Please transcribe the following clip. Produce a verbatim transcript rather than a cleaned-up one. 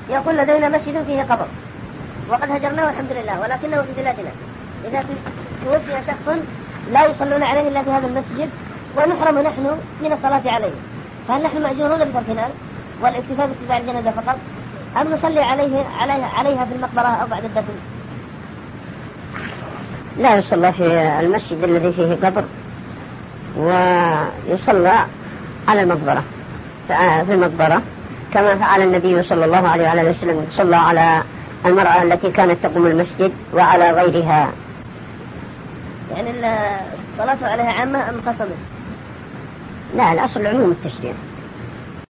يقول لدينا مسجد فيه قبر وقد هجرناه الحمد لله، ولكنه في بلادنا إذا توفي شخص لا يصلون عليه إلا في هذا المسجد ونحرم نحن من الصلاة عليه، فهل نحن مأجورون بتركنا والاكتفاء باتباع الجنازة فقط، أم نصلي عليه عليها, عليها في المقبرة أو بعد الدفن؟ لا يصلى في المسجد الذي فيه قبر، ويصلى على المقبرة في المقبرة كما فعل النبي صلى الله عليه وسلم، صلى على المرأة التي كانت تقوم المسجد وعلى غيرها. يعني الصلاة عليها عامة أم خاصة؟ لا، الأصل عموم التشريع.